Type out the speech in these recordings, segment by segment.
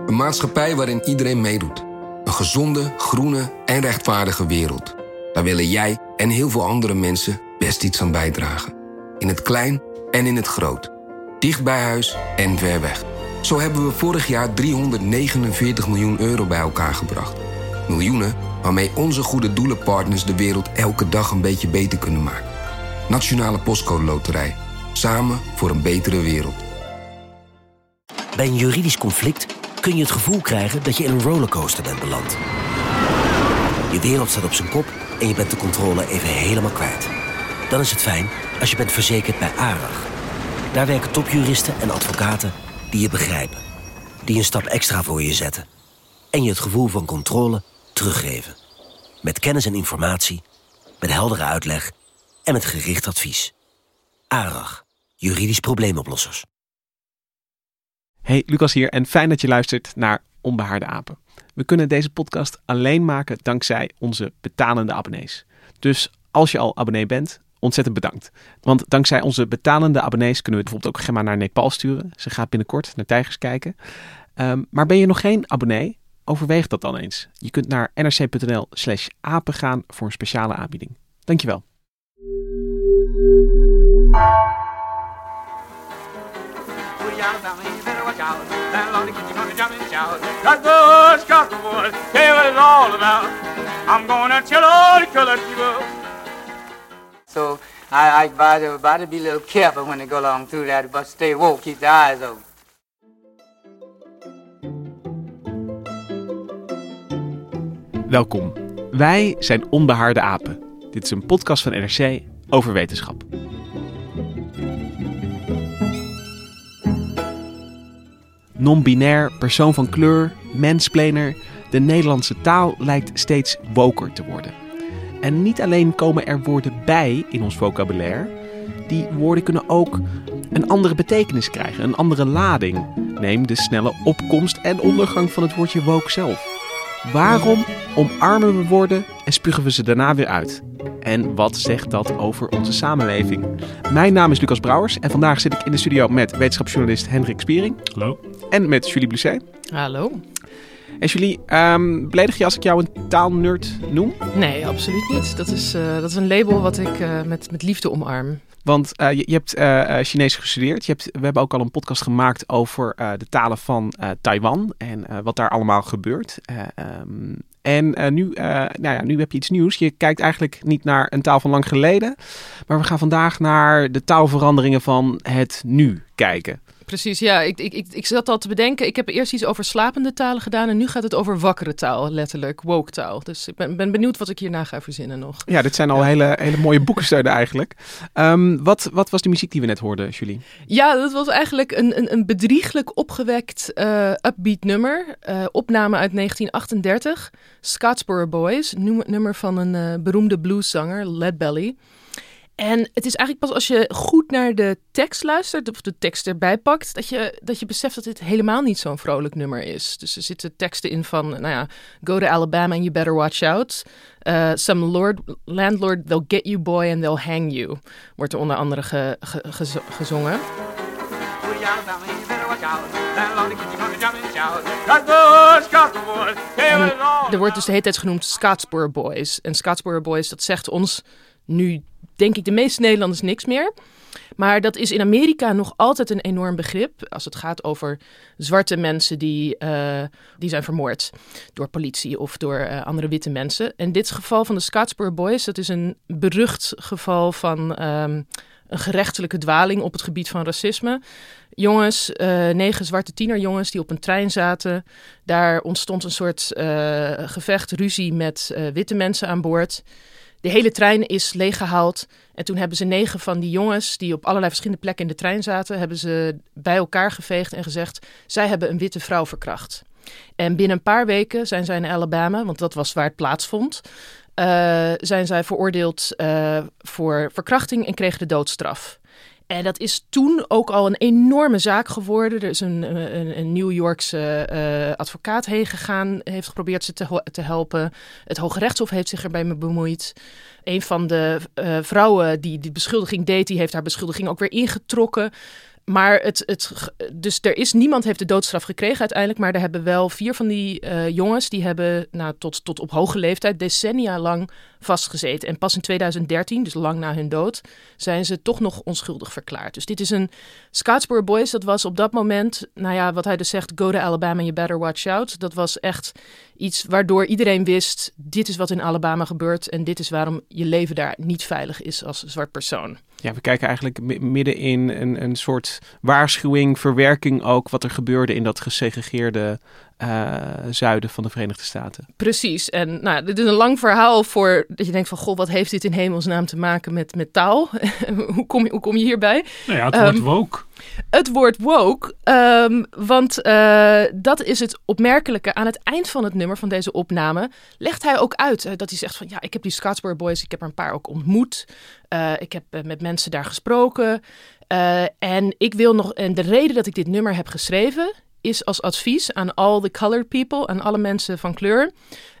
Een maatschappij waarin iedereen meedoet. Een gezonde, groene en rechtvaardige wereld. Daar willen jij en heel veel andere mensen best iets aan bijdragen. In het klein en in het groot. Dicht bij huis en ver weg. Zo hebben we vorig jaar 349 miljoen euro bij elkaar gebracht. Miljoenen waarmee onze goede doelenpartners de wereld elke dag een beetje beter kunnen maken. Nationale Postcode Loterij. Samen voor een betere wereld. Bij een juridisch conflict kun je het gevoel krijgen dat je in een rollercoaster bent beland. Je wereld staat op zijn kop en je bent de controle even helemaal kwijt. Dan is het fijn als je bent verzekerd bij ARAG. Daar werken topjuristen en advocaten die je begrijpen. Die een stap extra voor je zetten. En je het gevoel van controle teruggeven. Met kennis en informatie, met heldere uitleg en met gericht advies. ARAG, juridisch probleemoplossers. Hey, Lucas hier en fijn dat je luistert naar Onbehaarde Apen. We kunnen deze podcast alleen maken dankzij onze betalende abonnees. Dus als je al abonnee bent, ontzettend bedankt. Want dankzij onze betalende abonnees kunnen we bijvoorbeeld ook Gemma naar Nepal sturen. Ze gaat binnenkort naar tijgers kijken. Maar ben je nog geen abonnee? Overweeg dat dan eens. Je kunt naar nrc.nl/apen gaan voor een speciale aanbieding. Dankjewel. So I advise everybody to be a little careful when they go along through that, but stay woke, keep their eyes open. Welkom. Wij zijn Onbehaarde Apen. Dit is een podcast van NRC over wetenschap. Non-binair, persoon van kleur, mansplainer. De Nederlandse taal lijkt steeds woker te worden. En niet alleen komen er woorden bij in ons vocabulaire. Die woorden kunnen ook een andere betekenis krijgen, een andere lading. Neem de snelle opkomst en ondergang van het woordje woke zelf. Waarom omarmen we woorden en spugen we ze daarna weer uit? En wat zegt dat over onze samenleving? Mijn naam is Lucas Brouwers en vandaag zit ik in de studio met wetenschapsjournalist Hendrik Spiering. Hallo. En met Julie Blusset. Hallo. En Julie, beledig je als ik jou een taalnerd noem? Nee, absoluut niet. Dat is een label wat ik met liefde omarm. Want je hebt Chinees gestudeerd. We hebben ook al een podcast gemaakt over de talen van Taiwan en wat daar allemaal gebeurt. Nu heb je iets nieuws. Je kijkt eigenlijk niet naar een taal van lang geleden, maar we gaan vandaag naar de taalveranderingen van het nu kijken. Precies, ja. Ik zat al te bedenken. Ik heb eerst iets over slapende talen gedaan en nu gaat het over wakkere taal, letterlijk, woke taal. Dus ik ben benieuwd wat ik hierna ga verzinnen nog. Ja, dit zijn al hele mooie boekensteunen eigenlijk. Wat was de muziek die we net hoorden, Julie? Ja, dat was eigenlijk een bedrieglijk opgewekt upbeat nummer. Opname uit 1938. Scottsboro Boys, nummer van een beroemde blueszanger, Lead Belly. En het is eigenlijk pas als je goed naar de tekst luistert, of de tekst erbij pakt, dat je beseft dat dit helemaal niet zo'n vrolijk nummer is. Dus er zitten teksten in van, go to Alabama and you better watch out. Some landlord, they'll get you boy and they'll hang you. Wordt er onder andere gezongen. En er wordt dus de hele tijd genoemd Scottsboro Boys. En Scottsboro Boys, dat zegt ons nu, denk ik, de meeste Nederlanders niks meer. Maar dat is in Amerika nog altijd een enorm begrip als het gaat over zwarte mensen die zijn vermoord door politie of door andere witte mensen. En dit geval van de Scottsboro Boys, dat is een berucht geval van een gerechtelijke dwaling op het gebied van racisme. Jongens, 9 zwarte tienerjongens die op een trein zaten. Daar ontstond een soort gevecht, ruzie met witte mensen aan boord. De hele trein is leeggehaald en toen hebben ze 9 van die jongens die op allerlei verschillende plekken in de trein zaten, hebben ze bij elkaar geveegd en gezegd, zij hebben een witte vrouw verkracht. En binnen een paar weken zijn zij in Alabama, want dat was waar het plaatsvond, zijn zij veroordeeld voor verkrachting en kregen de doodstraf. En dat is toen ook al een enorme zaak geworden. Er is een New Yorkse advocaat heen gegaan, heeft geprobeerd ze te helpen. Het Hoge Rechtshof heeft zich erbij bemoeid. Een van de vrouwen die die beschuldiging deed, die heeft haar beschuldiging ook weer ingetrokken. Maar dus niemand heeft de doodstraf gekregen uiteindelijk. Maar er hebben wel 4 van die jongens, die hebben tot op hoge leeftijd decennia lang vastgezeten. En pas in 2013, dus lang na hun dood, zijn ze toch nog onschuldig verklaard. Dus dit is een Scottsboro Boys, dat was op dat moment, wat hij dus zegt, go to Alabama, you better watch out. Dat was echt iets waardoor iedereen wist, dit is wat in Alabama gebeurt en dit is waarom je leven daar niet veilig is als zwart persoon. Ja, we kijken eigenlijk midden in een soort waarschuwing, verwerking ook, wat er gebeurde in dat gesegregeerde zuiden van de Verenigde Staten. Precies. En dit is een lang verhaal voor dat je denkt van, goh, wat heeft dit in hemelsnaam te maken met taal? Hoe kom je hierbij? Nou ja, het woord woke. Het woord woke, want dat is het opmerkelijke. Aan het eind van het nummer van deze opname legt hij ook uit dat hij zegt van, ja, ik heb die Scottsboro Boys, ik heb er een paar ook ontmoet. Ik heb met mensen daar gesproken. En de reden dat ik dit nummer heb geschreven is als advies aan all the colored people, aan alle mensen van kleur,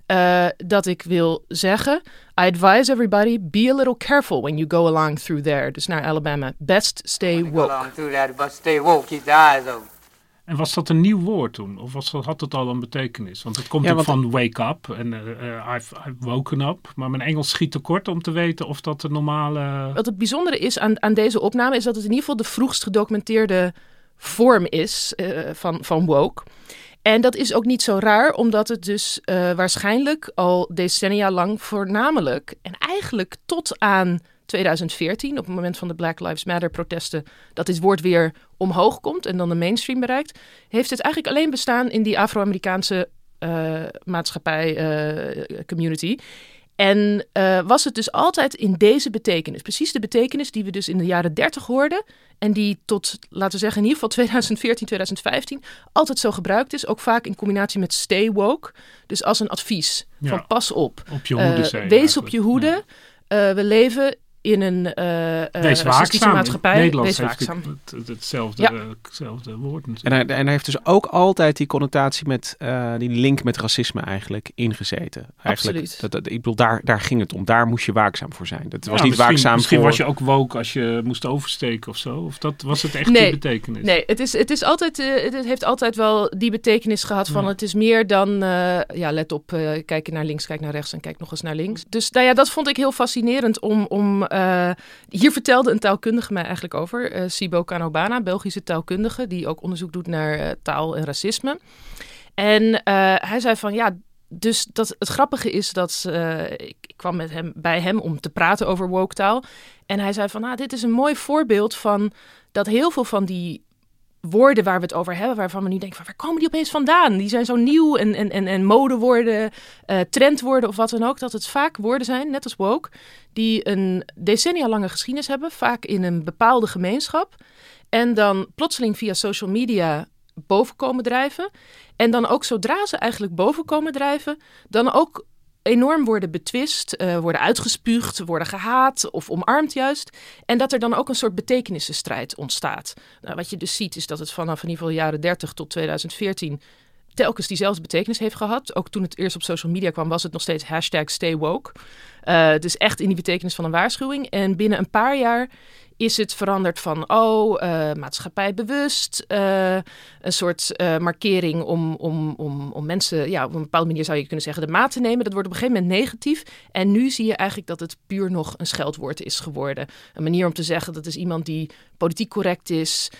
dat ik wil zeggen, I advise everybody, be a little careful when you go along through there. Dus naar Alabama. Best stay woke. Go along through that, but stay woke, keep the eyes open. En was dat een nieuw woord toen? Of had het al een betekenis? Want het komt ook van wake up en I've woken up. Maar mijn Engels schiet tekort om te weten of dat de normale... Wat het bijzondere is aan deze opname is dat het in ieder geval de vroegst gedocumenteerde vorm is van woke. En dat is ook niet zo raar, omdat het dus waarschijnlijk al decennia lang voornamelijk en eigenlijk tot aan 2014, op het moment van de Black Lives Matter protesten, dat dit woord weer omhoog komt en dan de mainstream bereikt, heeft het eigenlijk alleen bestaan in die Afro-Amerikaanse maatschappij, community. En was het dus altijd in deze betekenis. Precies de betekenis die we dus in de jaren 30 hoorden. En die tot, laten we zeggen, in ieder geval 2014, 2015 altijd zo gebruikt is. Ook vaak in combinatie met stay woke. Dus als een advies van pas op. Op je hoede wees op je hoede. Ja. We leven in een racistische maatschappij. Nederlands heeft hetzelfde woord natuurlijk. En hij heeft dus ook altijd die connotatie met die link met racisme eigenlijk ingezeten. Absoluut. Ik bedoel, daar ging het om. Daar moest je waakzaam voor zijn. Dat was niet waakzaam misschien voor... was je ook woke als je moest oversteken of zo. Of dat was het echt die betekenis? Nee, het is altijd, het heeft altijd wel die betekenis gehad van het is meer dan let op, kijk naar links, kijk naar rechts en kijk nog eens naar links. Dus dat vond ik heel fascinerend om hier vertelde een taalkundige mij eigenlijk over. Sibo Kanobana, Belgische taalkundige, die ook onderzoek doet naar taal en racisme. En hij zei van dus dat het grappige is dat ik kwam bij hem om te praten over woke taal. En hij zei van dit is een mooi voorbeeld van dat heel veel van die woorden waar we het over hebben, waarvan we nu denken van waar komen die opeens vandaan? Die zijn zo nieuw en modewoorden, trendwoorden of wat dan ook. Dat het vaak woorden zijn, net als woke, die een decennia lange geschiedenis hebben, vaak in een bepaalde gemeenschap. En dan plotseling via social media boven komen drijven. En dan ook zodra ze eigenlijk boven komen drijven, dan ook enorm worden betwist, worden uitgespuugd, worden gehaat of omarmd juist. En dat er dan ook een soort betekenissenstrijd ontstaat. Nou, wat je dus ziet is dat het vanaf in ieder geval de jaren 30 tot 2014 telkens diezelfde betekenis heeft gehad. Ook toen het eerst op social media kwam, was het nog steeds #StayWoke. Dus echt in die betekenis van een waarschuwing. En binnen een paar jaar is het veranderd van maatschappijbewust. Een soort markering om mensen, op een bepaalde manier zou je kunnen zeggen, de maat te nemen. Dat wordt op een gegeven moment negatief. En nu zie je eigenlijk dat het puur nog een scheldwoord is geworden. Een manier om te zeggen dat is iemand die politiek correct is,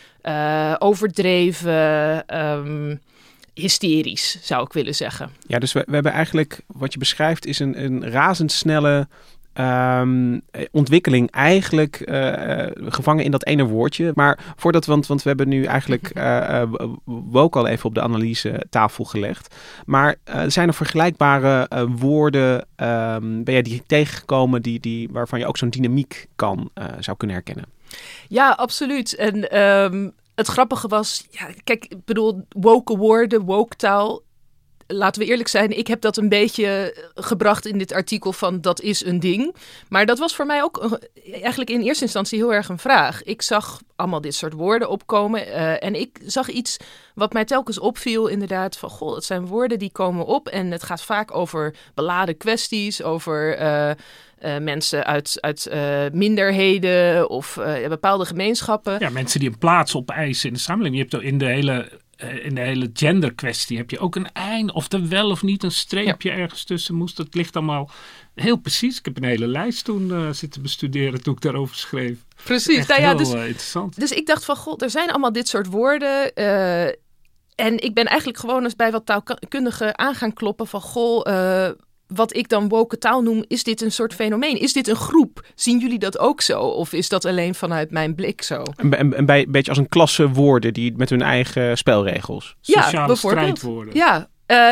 overdreven, hysterisch, zou ik willen zeggen. Ja, dus we hebben eigenlijk, wat je beschrijft, is een razendsnelle ontwikkeling eigenlijk gevangen in dat ene woordje. Maar voordat, want we hebben nu eigenlijk woke al even op de analyse tafel gelegd. Maar zijn er vergelijkbare woorden, ben jij die tegengekomen waarvan je ook zo'n dynamiek zou kunnen herkennen? Ja, absoluut. En het grappige was, kijk, ik bedoel, woke woorden, woke taal. laten we eerlijk zijn, ik heb dat een beetje gebracht in dit artikel van dat is een ding. Maar dat was voor mij ook eigenlijk in eerste instantie heel erg een vraag. Ik zag allemaal dit soort woorden opkomen en ik zag iets wat mij telkens opviel inderdaad van goh, het zijn woorden die komen op en het gaat vaak over beladen kwesties, over mensen uit minderheden of bepaalde gemeenschappen. Ja, mensen die een plaats opeisen in de samenleving. Je hebt in de hele genderkwestie heb je ook een eind of er wel of niet een streepje ergens tussen moest. Dat ligt allemaal heel precies. Ik heb een hele lijst toen zitten bestuderen toen ik daarover schreef. Precies. Dus interessant. Dus ik dacht van god, er zijn allemaal dit soort woorden. En ik ben eigenlijk gewoon eens bij wat taalkundigen aan gaan kloppen van goh, wat ik dan woke taal noem, is dit een soort fenomeen? Is dit een groep? Zien jullie dat ook zo? Of is dat alleen vanuit mijn blik zo? Een beetje als een klasse woorden die met hun eigen spelregels. Sociale strijdwoorden. Ja.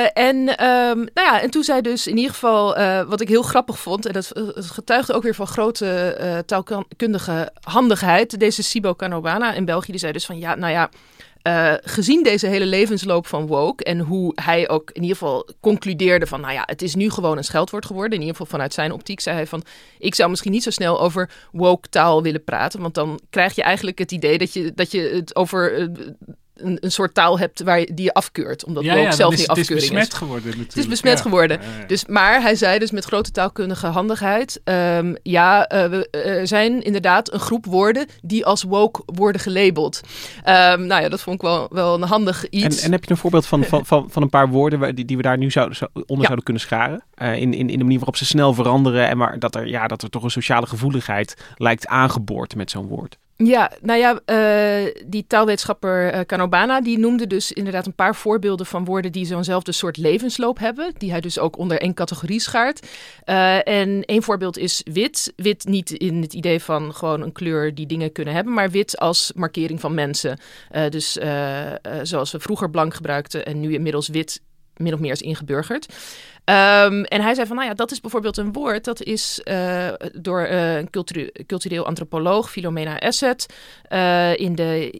En toen zei dus in ieder geval, wat ik heel grappig vond, en dat getuigde ook weer van grote taalkundige handigheid, deze Sibo Canobana in België, die zei dus van gezien deze hele levensloop van woke en hoe hij ook in ieder geval concludeerde van het is nu gewoon een scheldwoord geworden. In ieder geval vanuit zijn optiek zei hij van ik zou misschien niet zo snel over woke taal willen praten. Want dan krijg je eigenlijk het idee dat je het over een soort taal hebt die je afkeurt. Omdat woke zelf niet afkeuring is. Het is besmet geworden natuurlijk. Het is besmet geworden. Ja. Dus, maar hij zei dus met grote taalkundige handigheid. Er zijn inderdaad een groep woorden die als woke worden gelabeld. Dat vond ik wel een handig iets. En heb je een voorbeeld van een paar woorden die we daar nu zouden kunnen scharen? In de manier waarop ze snel veranderen en maar dat er toch een sociale gevoeligheid lijkt aangeboord met zo'n woord. Ja, die taalwetenschapper Canobana, die noemde dus inderdaad een paar voorbeelden van woorden die zo'nzelfde soort levensloop hebben, die hij dus ook onder één categorie schaart. En één voorbeeld is wit. Wit niet in het idee van gewoon een kleur die dingen kunnen hebben, maar wit als markering van mensen. Dus zoals we vroeger blank gebruikten en nu inmiddels wit min of meer is ingeburgerd. En hij zei van, dat is bijvoorbeeld een woord, dat is door een cultureel antropoloog, Philomena Asset, in de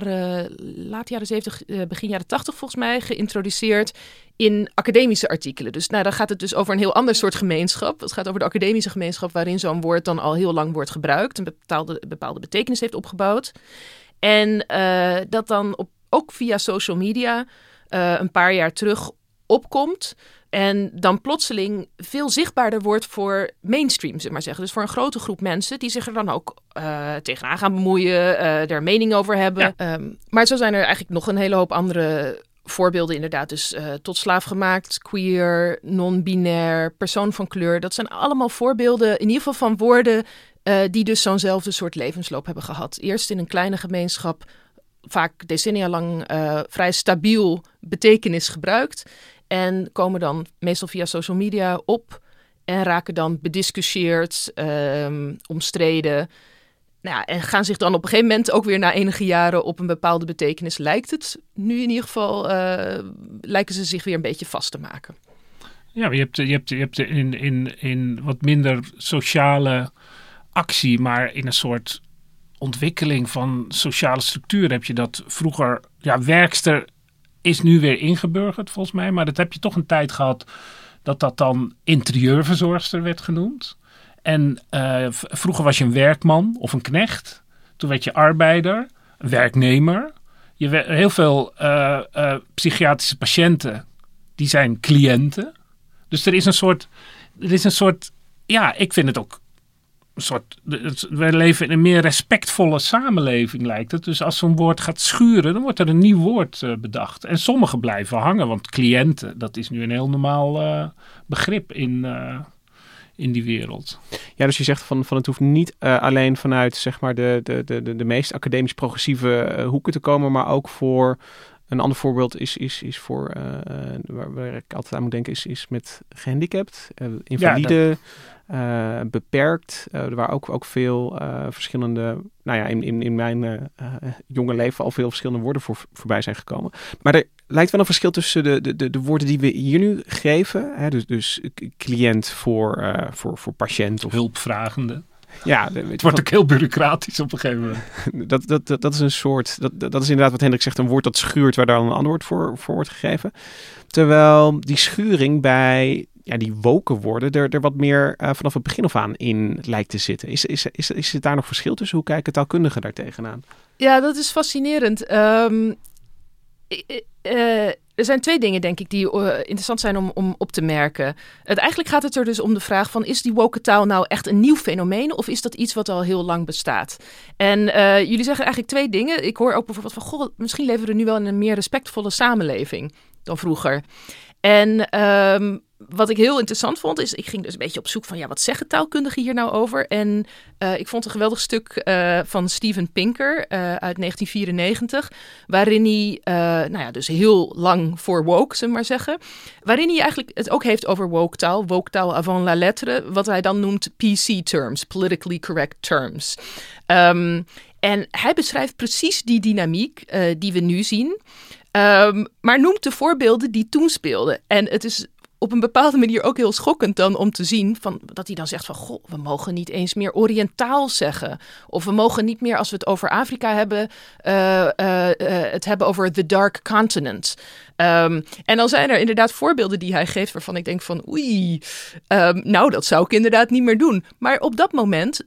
laat jaren 70, begin jaren 80 volgens mij, geïntroduceerd in academische artikelen. Dus dan gaat het dus over een heel ander soort gemeenschap. Het gaat over de academische gemeenschap waarin zo'n woord dan al heel lang wordt gebruikt, een bepaalde betekenis heeft opgebouwd. En dat dan ook via social media een paar jaar terug opkomt en dan plotseling veel zichtbaarder wordt voor mainstream, zeg maar zeggen. Dus voor een grote groep mensen die zich er dan ook tegenaan gaan bemoeien, er mening over hebben. Ja. Maar zo zijn er eigenlijk nog een hele hoop andere voorbeelden inderdaad. Dus tot slaaf gemaakt, queer, non-binair, persoon van kleur. Dat zijn allemaal voorbeelden in ieder geval van woorden die dus zo'nzelfde soort levensloop hebben gehad. Eerst in een kleine gemeenschap, vaak decennia lang vrij stabiel betekenis gebruikt. En komen dan meestal via social media op en raken dan bediscussieerd, omstreden. En gaan zich dan op een gegeven moment ook weer na enige jaren op een bepaalde betekenis, lijkt het. Nu in ieder geval lijken ze zich weer een beetje vast te maken. Ja, je hebt in wat minder sociale actie, maar in een soort ontwikkeling van sociale structuur heb je dat vroeger, werkster is nu weer ingeburgerd volgens mij, maar dat heb je toch een tijd gehad dat dan interieurverzorgster werd genoemd. En vroeger was je een werkman of een knecht, toen werd je arbeider, een werknemer. Heel veel psychiatrische patiënten, die zijn cliënten. Dus er is een soort, ik vind het ook we leven in een meer respectvolle samenleving, lijkt het. Dus als zo'n woord gaat schuren, dan wordt er een nieuw woord bedacht. En sommige blijven hangen, want cliënten, dat is nu een heel normaal begrip in die wereld. Ja, dus je zegt van het hoeft niet alleen vanuit zeg maar de meest academisch progressieve hoeken te komen, maar ook voor een ander voorbeeld is voor waar ik altijd aan moet denken is met gehandicapt, invalide. Beperkt. Er waren ook veel verschillende, in mijn jonge leven al veel verschillende woorden voorbij zijn gekomen. Maar er lijkt wel een verschil tussen de woorden die we hier nu geven. Hè, dus cliënt voor patiënt. Of hulpvragende. Ja, Het wordt ook heel bureaucratisch op een gegeven moment. Dat is een soort... Dat is inderdaad wat Hendrik zegt, een woord dat schuurt waar dan een antwoord voor wordt gegeven. Terwijl die schuring bij die woke woorden er wat meer vanaf het begin af aan in lijkt te zitten. Is er daar nog verschil tussen? Hoe kijken taalkundigen daar tegenaan? Ja, dat is fascinerend. Er zijn 2 dingen, denk ik, die interessant zijn om op te merken. Eigenlijk gaat het er dus om de vraag van, is die woke taal nou echt een nieuw fenomeen of is dat iets wat al heel lang bestaat? En jullie zeggen eigenlijk 2 dingen. Ik hoor ook bijvoorbeeld van, misschien leven we nu wel in een meer respectvolle samenleving dan vroeger. En wat ik heel interessant vond, is ik ging dus een beetje op zoek van, wat zeggen taalkundigen hier nou over? En ik vond een geweldig stuk van Steven Pinker uit 1994, waarin hij, dus heel lang voor woke, zullen we maar zeggen, waarin hij eigenlijk het ook heeft over woke taal avant la lettre, wat hij dan noemt PC terms, politically correct terms. En hij beschrijft precies die dynamiek die we nu zien, maar noemt de voorbeelden die toen speelden. En het is op een bepaalde manier ook heel schokkend dan om te zien dat hij dan zegt van, we mogen niet eens meer oriëntaal zeggen. Of we mogen niet meer, als we het over Afrika hebben, het hebben over the dark continent. En dan zijn er inderdaad voorbeelden die hij geeft waarvan ik denk van, dat zou ik inderdaad niet meer doen. Maar op dat moment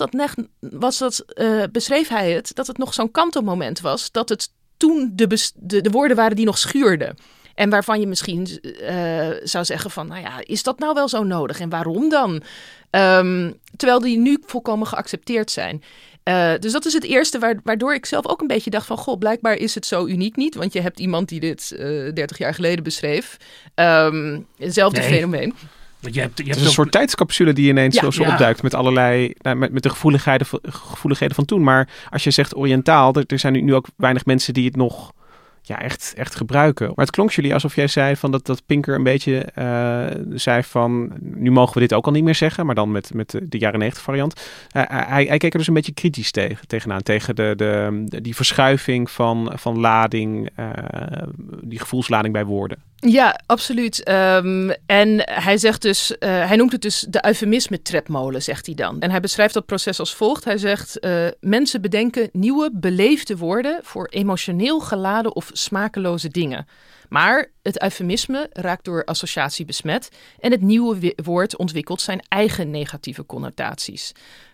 beschreef hij het, dat het nog zo'n kantelmoment was, dat het toen de woorden waren die nog schuurden. En waarvan je misschien zou zeggen van, is dat nou wel zo nodig? En waarom dan? Terwijl die nu volkomen geaccepteerd zijn. Dus dat is het eerste waardoor ik zelf ook een beetje dacht van, blijkbaar is het zo uniek niet. Want je hebt iemand die dit 30 jaar geleden beschreef. Hetzelfde fenomeen. Je hebt het is een soort tijdscapsule die ineens zo opduikt met allerlei, met de gevoeligheden van toen. Maar als je zegt oriëntaal, er zijn nu ook weinig mensen die het nog echt gebruiken. Maar het klonk jullie alsof jij zei van dat Pinker een beetje zei van, nu mogen we dit ook al niet meer zeggen, maar dan met de jaren 90 variant. Hij keek er dus een beetje kritisch tegenaan, tegen die verschuiving van lading, die gevoelslading bij woorden. Ja, absoluut. En hij zegt dus, hij noemt het dus de eufemisme-tredmolen, zegt hij dan. En hij beschrijft dat proces als volgt. Hij zegt, mensen bedenken nieuwe, beleefde woorden voor emotioneel geladen of smakeloze dingen. Maar het eufemisme raakt door associatie besmet en het nieuwe woord ontwikkelt zijn eigen negatieve connotaties.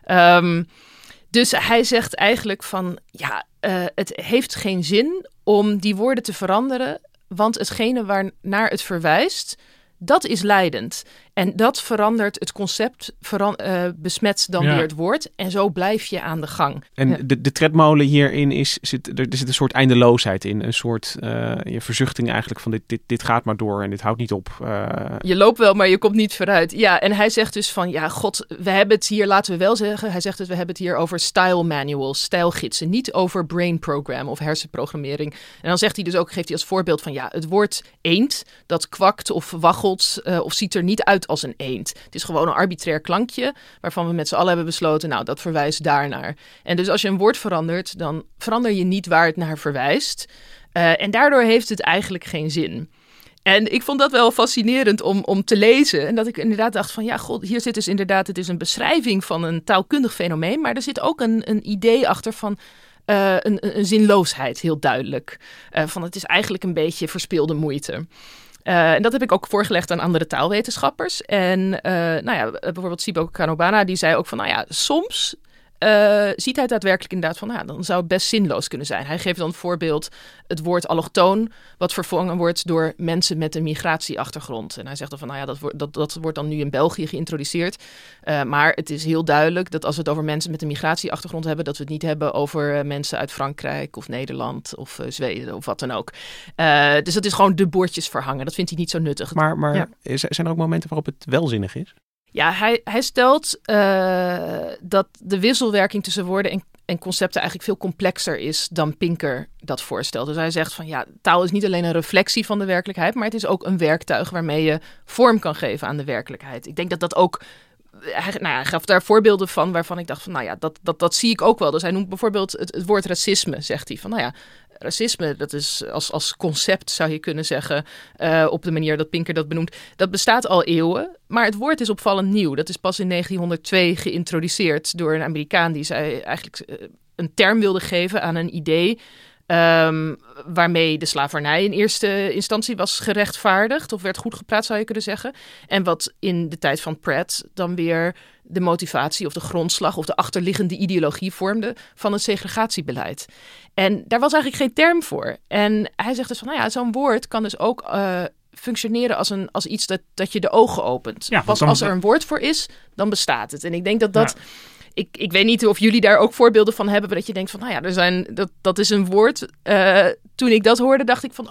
Dus hij zegt eigenlijk van, het heeft geen zin om die woorden te veranderen, want hetgene waarnaar het verwijst, dat is leidend. En dat verandert het concept, besmet dan weer het woord. En zo blijf je aan de gang. En de tredmolen hierin er zit een soort eindeloosheid in. Een soort verzuchting eigenlijk van dit gaat maar door en dit houdt niet op. Je loopt wel, maar je komt niet vooruit. Ja, en hij zegt dus van, we hebben het hier, laten we wel zeggen, hij zegt dat we hebben het hier over style manuals, stijlgidsen. Niet over brain program of hersenprogrammering. En dan zegt hij dus ook, geeft hij als voorbeeld van, het woord eend, dat kwakt of waggelt of ziet er niet uit als een eend. Het is gewoon een arbitrair klankje waarvan we met z'n allen hebben besloten, dat verwijst daarnaar. En dus als je een woord verandert, dan verander je niet waar het naar verwijst. En daardoor heeft het eigenlijk geen zin. En ik vond dat wel fascinerend om te lezen. En dat ik inderdaad dacht van, hier zit dus inderdaad, het is een beschrijving van een taalkundig fenomeen, maar er zit ook een idee achter van een zinloosheid, heel duidelijk. Van het is eigenlijk een beetje verspilde moeite. En dat heb ik ook voorgelegd aan andere taalwetenschappers. En bijvoorbeeld Sibo Kanobana, die zei ook van, soms ziet hij daadwerkelijk inderdaad van, dan zou het best zinloos kunnen zijn. Hij geeft dan voorbeeld het woord allochtoon, wat vervangen wordt door mensen met een migratieachtergrond. En hij zegt dan van, dat wordt dan nu in België geïntroduceerd. Maar het is heel duidelijk dat als we het over mensen met een migratieachtergrond hebben, dat we het niet hebben over mensen uit Frankrijk of Nederland of Zweden of wat dan ook. Dus dat is gewoon de boordjes verhangen. Dat vindt hij niet zo nuttig. Maar zijn er ook momenten waarop het wel zinnig is? Ja, hij stelt dat de wisselwerking tussen woorden en concepten eigenlijk veel complexer is dan Pinker dat voorstelt. Dus hij zegt van, taal is niet alleen een reflectie van de werkelijkheid, maar het is ook een werktuig waarmee je vorm kan geven aan de werkelijkheid. Ik denk dat dat ook, hij gaf daar voorbeelden van waarvan ik dacht van, dat zie ik ook wel. Dus hij noemt bijvoorbeeld het woord racisme, zegt hij. Van, racisme, dat is als concept zou je kunnen zeggen, op de manier dat Pinker dat benoemt, dat bestaat al eeuwen. Maar het woord is opvallend nieuw. Dat is pas in 1902 geïntroduceerd door een Amerikaan die zij eigenlijk een term wilde geven aan een idee waarmee de slavernij in eerste instantie was gerechtvaardigd of werd goed gepraat, zou je kunnen zeggen. En wat in de tijd van Pratt dan weer de motivatie of de grondslag of de achterliggende ideologie vormde van het segregatiebeleid. En daar was eigenlijk geen term voor. En hij zegt dus van, zo'n woord kan dus ook functioneren als iets dat je de ogen opent. Ja, pas als er een woord voor is, dan bestaat het. En ik denk dat Ik weet niet of jullie daar ook voorbeelden van hebben, dat je denkt van, dat is een woord. Toen ik dat hoorde, dacht ik van,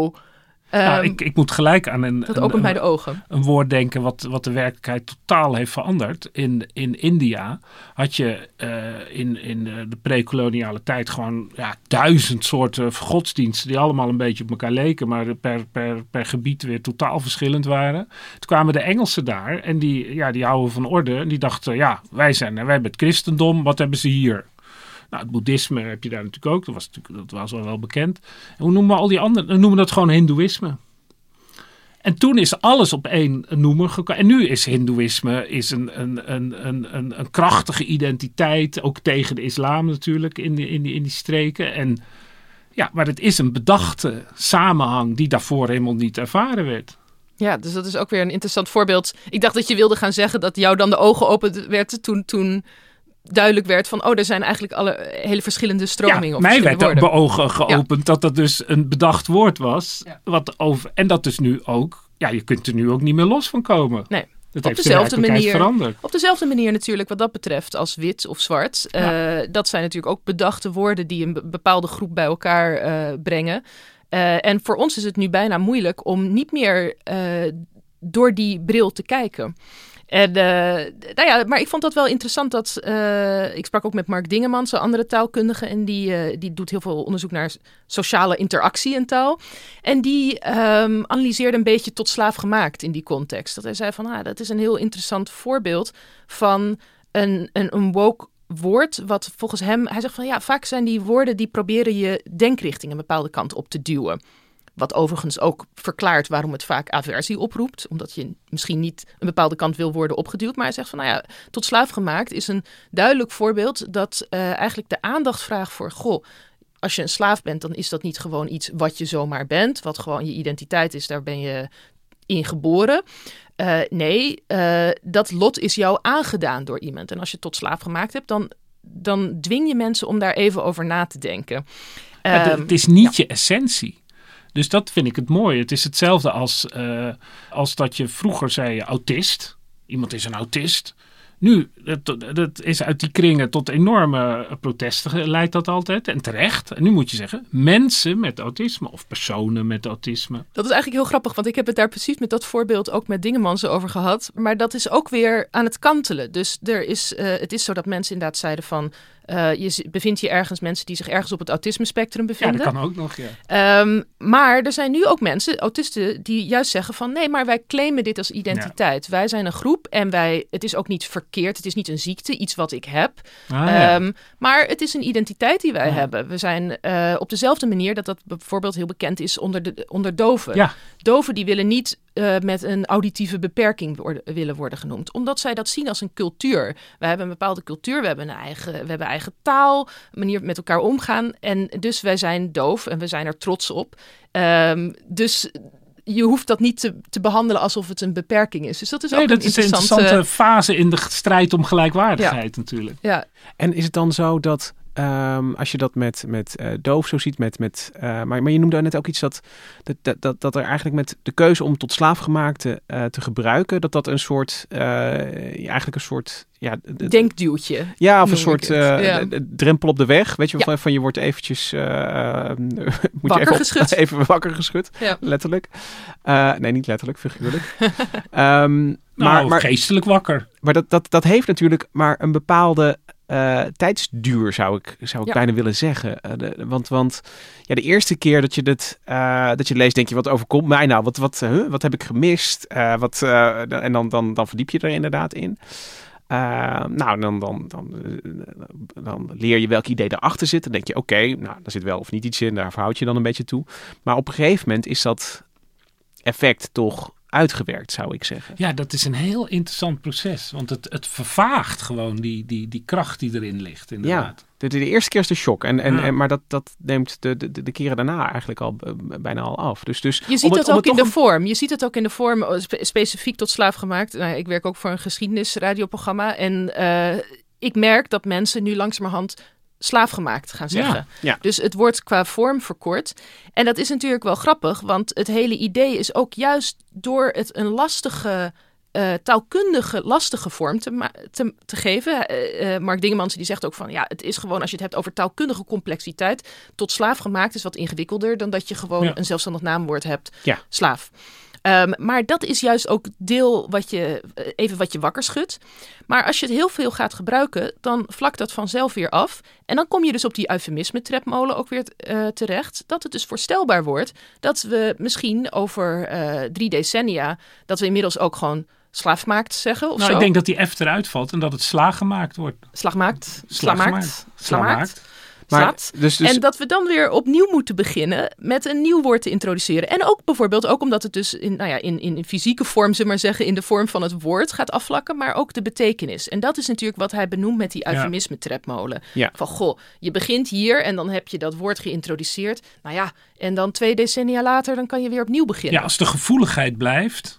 ik moet gelijk aan dat opent mij de ogen. Een woord denken wat de werkelijkheid totaal heeft veranderd. In India had je in de pre-koloniale tijd gewoon 1000 soorten godsdiensten die allemaal een beetje op elkaar leken, maar per gebied weer totaal verschillend waren. Toen kwamen de Engelsen daar en die houden van orde en die dachten, wij hebben het christendom, wat hebben ze hier? Nou, het boeddhisme heb je daar natuurlijk ook. Dat was al wel bekend. En hoe noemen we al die anderen? We noemen dat gewoon hindoeïsme. En toen is alles op één noemer gekomen. En nu is hindoeïsme een krachtige identiteit. Ook tegen de islam natuurlijk in die streken. En maar het is een bedachte samenhang die daarvoor helemaal niet ervaren werd. Ja, dus dat is ook weer een interessant voorbeeld. Ik dacht dat je wilde gaan zeggen dat jou dan de ogen open werd toen duidelijk werd van, er zijn eigenlijk alle hele verschillende stromingen. Ja, mij werd de ogen geopend dat dus een bedacht woord was. Ja. En dat dus nu ook, je kunt er nu ook niet meer los van komen. Nee. Dat heeft dezelfde manier veranderd. Op dezelfde manier natuurlijk wat dat betreft als wit of zwart. Dat zijn natuurlijk ook bedachte woorden die een bepaalde groep bij elkaar brengen. En voor ons is het nu bijna moeilijk om niet meer door die bril te kijken. En, maar ik vond dat wel interessant dat ik sprak ook met Mark Dingemans, een andere taalkundige, en die doet heel veel onderzoek naar sociale interactie in taal. En die analyseerde een beetje tot slaafgemaakt in die context. Dat hij zei van, dat is een heel interessant voorbeeld van een woke woord, wat volgens hem, hij zegt van vaak zijn die woorden die proberen je denkrichting een bepaalde kant op te duwen. Wat overigens ook verklaart waarom het vaak aversie oproept. Omdat je misschien niet een bepaalde kant wil worden opgeduwd. Maar hij zegt van, tot slaafgemaakt is een duidelijk voorbeeld dat eigenlijk de aandacht vraagt voor, als je een slaaf bent, dan is dat niet gewoon iets wat je zomaar bent. Wat gewoon je identiteit is, daar ben je in geboren. Dat lot is jou aangedaan door iemand. En als je tot slaaf gemaakt hebt, dan dwing je mensen om daar even over na te denken. Het is niet je essentie. Dus dat vind ik het mooie. Het is hetzelfde als dat je vroeger zei autist. Iemand is een autist. Nu, dat is uit die kringen tot enorme protesten leidt dat altijd. En terecht. En nu moet je zeggen, mensen met autisme of personen met autisme. Dat is eigenlijk heel grappig, want ik heb het daar precies met dat voorbeeld ook met Dingemans over gehad. Maar dat is ook weer aan het kantelen. Dus het is zo dat mensen inderdaad zeiden van, je bevindt je ergens mensen die zich ergens op het autisme-spectrum bevinden. Ja, dat kan ook nog, ja. Maar er zijn nu ook mensen, autisten, die juist zeggen van, nee, maar wij claimen dit als identiteit. Ja. Wij zijn een groep en het is ook niet verkeerd. Het is niet een ziekte, iets wat ik heb. Maar het is een identiteit die wij hebben. We zijn op dezelfde manier dat bijvoorbeeld heel bekend is onder doven. Ja. Doven die willen niet met een auditieve beperking willen worden genoemd. Omdat zij dat zien als een cultuur. We hebben een bepaalde cultuur, we hebben eigen taal, een manier met elkaar omgaan. En dus wij zijn doof en we zijn er trots op. Dus je hoeft dat niet te behandelen alsof het een beperking is. Dus dat is ook een interessante fase in de strijd om gelijkwaardigheid natuurlijk. Ja. En is het dan zo dat als je dat met doof zo ziet, maar je noemde net ook iets dat er eigenlijk met de keuze om tot slaafgemaakte te gebruiken, dat een soort, eigenlijk een soort denkduwtje. Ja, of een soort drempel op de weg. Weet je, van je wordt eventjes even wakker geschud. Ja. Letterlijk. Nee, niet letterlijk, figuurlijk. maar geestelijk wakker. Maar dat heeft natuurlijk maar een bepaalde tijdsduur, zou ik bijna willen zeggen. Want de eerste keer dat je leest, denk je, wat overkomt mij nou? Wat heb ik gemist? En dan verdiep je er inderdaad in. Dan leer je welk idee erachter zit. Dan denk je, oké, daar zit wel of niet iets in. Daar verhoud je dan een beetje toe. Maar op een gegeven moment is dat effect toch uitgewerkt, zou ik zeggen. Ja, dat is een heel interessant proces. Want het vervaagt gewoon die kracht die erin ligt, inderdaad. Ja, de eerste keer is de shock. Maar dat neemt de keren daarna eigenlijk al bijna al af. Dus je ziet dat ook in de vorm. Je ziet het ook in de vorm, specifiek tot slaafgemaakt. Nou, ik werk ook voor een geschiedenisradioprogramma. En ik merk dat mensen nu langzamerhand slaafgemaakt gaan zeggen. Ja. Dus het wordt qua vorm verkort. En dat is natuurlijk wel grappig, want het hele idee is ook juist door het een lastige, taalkundige lastige vorm te geven. Mark Dingemans die zegt ook van, het is gewoon, als je het hebt over taalkundige complexiteit, tot slaafgemaakt is wat ingewikkelder dan dat je gewoon een zelfstandig naamwoord hebt. Ja. Slaaf. Maar dat is juist ook deel wat je wakker schudt. Maar als je het heel veel gaat gebruiken, dan vlakt dat vanzelf weer af. En dan kom je dus op die eufemisme-tredmolen ook weer terecht. Dat het dus voorstelbaar wordt dat we misschien over 3 decennia, dat we inmiddels ook gewoon slaafgemaakt zeggen of zo. Ik denk dat die F eruit valt en dat het slaggemaakt wordt. Slaagmaakt. Dus... En dat we dan weer opnieuw moeten beginnen met een nieuw woord te introduceren. En ook bijvoorbeeld, ook omdat het dus in fysieke vorm, zullen we maar zeggen, in de vorm van het woord gaat afvlakken, maar ook de betekenis. En dat is natuurlijk wat hij benoemt met die eufemisme-tredmolen. Ja. Van, je begint hier en dan heb je dat woord geïntroduceerd. En dan 2 decennia later, dan kan je weer opnieuw beginnen. Ja, als de gevoeligheid blijft,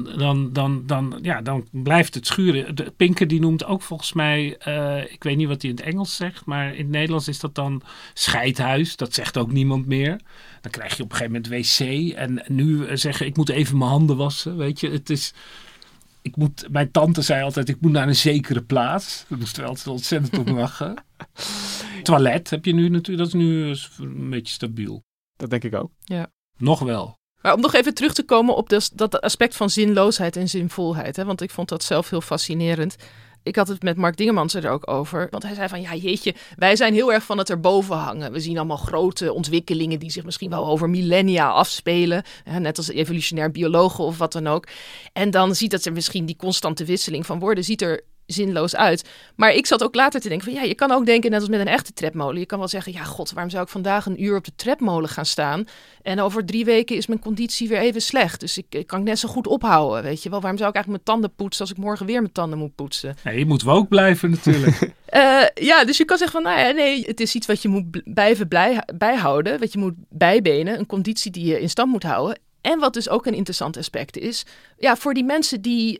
dan blijft het schuren. Pinker die noemt ook volgens mij, ik weet niet wat hij in het Engels zegt, maar in het Nederlands is dat dan scheidhuis. Dat zegt ook niemand meer. Dan krijg je op een gegeven moment wc en nu zeggen ik moet even mijn handen wassen. Weet je, het is... Mijn tante zei altijd, ik moet naar een zekere plaats. Daar moesten we altijd ontzettend op lachen. Toilet heb je nu natuurlijk, dat is nu een beetje stabiel. Dat denk ik ook. Ja. Nog wel. Maar om nog even terug te komen op dat aspect van zinloosheid en zinvolheid. Hè? Want ik vond dat zelf heel fascinerend. Ik had het met Mark Dingemans er ook over. Want hij zei van, jeetje, wij zijn heel erg van het erboven hangen. We zien allemaal grote ontwikkelingen die zich misschien wel over millennia afspelen. Net als evolutionair biologen of wat dan ook. En dan ziet dat er misschien die constante wisseling van woorden ziet er zinloos uit. Maar ik zat ook later te denken van, je kan ook denken net als met een echte tredmolen. Je kan wel zeggen, waarom zou ik vandaag een uur op de tredmolen gaan staan? En over 3 weken is mijn conditie weer even slecht. Dus ik kan net zo goed ophouden, weet je wel. Waarom zou ik eigenlijk mijn tanden poetsen als ik morgen weer mijn tanden moet poetsen? Nee, je moet wel ook blijven natuurlijk. Dus je kan zeggen van, nee, het is iets wat je moet blijven bijhouden. Wat je moet bijbenen, een conditie die je in stand moet houden. En wat dus ook een interessant aspect is, voor die mensen die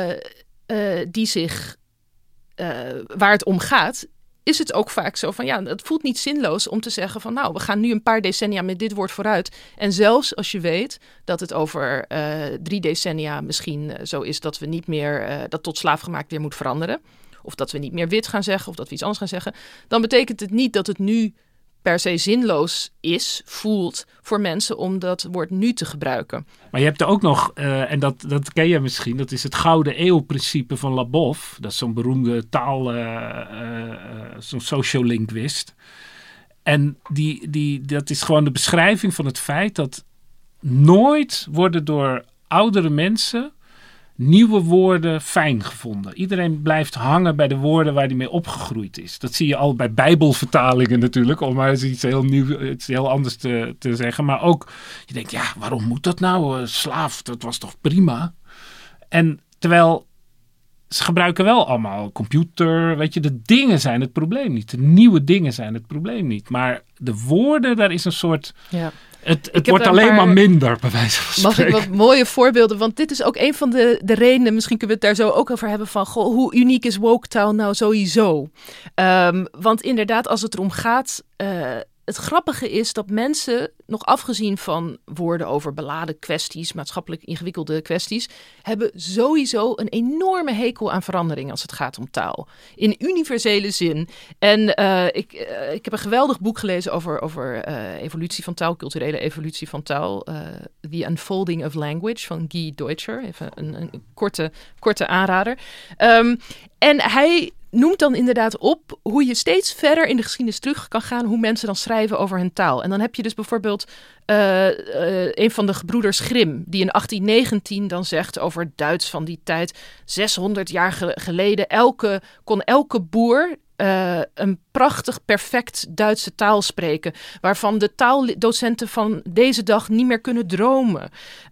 zich, waar het om gaat, is het ook vaak zo van, het voelt niet zinloos om te zeggen van, we gaan nu een paar decennia met dit woord vooruit. En zelfs als je weet dat het over 3 decennia misschien zo is dat we niet meer, dat tot slaafgemaakt weer moet veranderen. Of dat we niet meer wit gaan zeggen, of dat we iets anders gaan zeggen. Dan betekent het niet dat het nu per se zinloos voelt voor mensen om dat woord nu te gebruiken. Maar je hebt er ook nog, en dat ken je misschien, dat is het Gouden Eeuw-principe van Labov. Dat is zo'n beroemde zo'n sociolinguist. En dat is gewoon de beschrijving van het feit dat nooit worden door oudere mensen nieuwe woorden fijn gevonden. Iedereen blijft hangen bij de woorden waar hij mee opgegroeid is. Dat zie je al bij bijbelvertalingen natuurlijk, om maar eens iets heel nieuw, iets heel anders te zeggen. Maar ook, je denkt, waarom moet dat nou? Slaaf, dat was toch prima? En terwijl ze gebruiken wel allemaal computer, weet je, de dingen zijn het probleem niet. De nieuwe dingen zijn het probleem niet. Maar de woorden, daar is een soort... Ja. Het wordt alleen maar minder, bij wijze van spreken. Mag ik wat mooie voorbeelden? Want dit is ook een van de redenen, misschien kunnen we het daar zo ook over hebben, van hoe uniek is Woketaal nou sowieso? Want inderdaad, als het erom gaat, het grappige is dat mensen, nog afgezien van woorden over beladen kwesties, maatschappelijk ingewikkelde kwesties, hebben sowieso een enorme hekel aan verandering als het gaat om taal. In universele zin. En ik heb een geweldig boek gelezen over evolutie van taal, culturele evolutie van taal. The Unfolding of Language van Guy Deutscher. Even een korte aanrader. En hij noemt dan inderdaad op hoe je steeds verder in de geschiedenis terug kan gaan, hoe mensen dan schrijven over hun taal. En dan heb je dus bijvoorbeeld een van de gebroeders Grimm, die in 1819 dan zegt over het Duits van die tijd, 600 jaar geleden kon elke boer een prachtig, perfect Duitse taal spreken, waarvan de taaldocenten van deze dag niet meer kunnen dromen.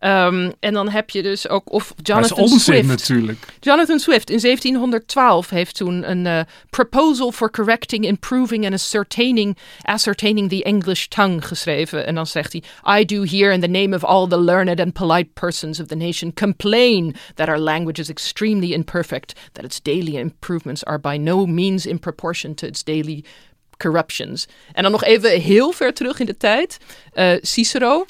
En dan heb je dus ook, of Jonathan Swift. Natuurlijk. Jonathan Swift in 1712 heeft toen een proposal for correcting, improving and ascertaining the English tongue geschreven. En dan zegt hij, I do here in the name of all the learned and polite persons of the nation complain that our language is extremely imperfect, that its daily improvements are by no means in proportion to its daily corruptions. En dan nog even heel ver terug in de tijd. Cicero,